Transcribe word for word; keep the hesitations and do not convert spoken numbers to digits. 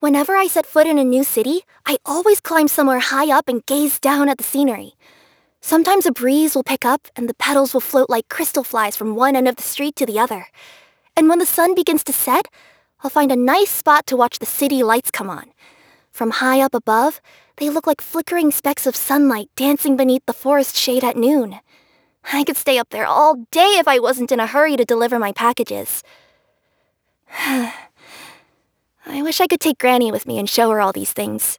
Whenever I set foot in a new city, I always climb somewhere high up and gaze down at the scenery. Sometimes a breeze will pick up and the petals will float like crystal flies from one end of the street to the other. And when the sun begins to set, I'll find a nice spot to watch the city lights come on. From high up above, they look like flickering specks of sunlight dancing beneath the forest shade at noon. I could stay up there all day if I wasn't in a hurry to deliver my packages. I wish I could take Granny with me and show her all these things.